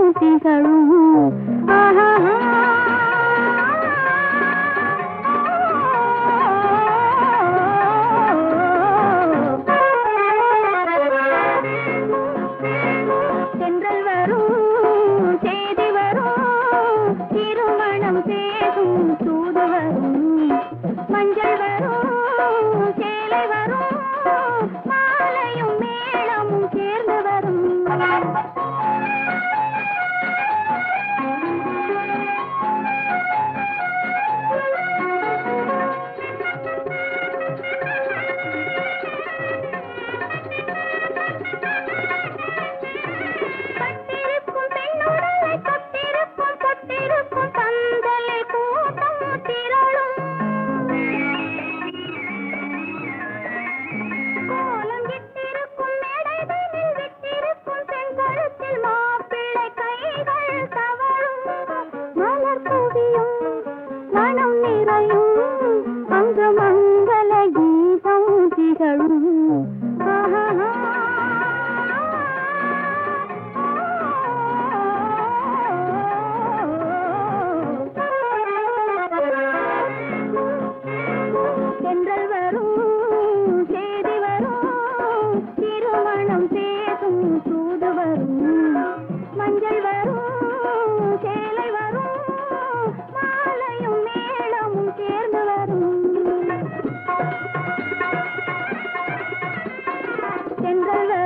திகழும் தென்றல் வரும் செய்தி வரும் திருமணம் பேசும் தூது வரும் மஞ்சள் வரும் சேலை வரும் மாலையும் மேளமும் சேர்ந்து வரும் மனம் நிறையும் அங்கு மங்கள கீதம் திகழும் தென்றல் வரும் செய்தி வரும் திருமணம் பேசும் தூது வரும் மஞ்சள் வரும் சேலை வரும் மாலையும் மேளமும் சேர்ந்து வரும் தென்றல்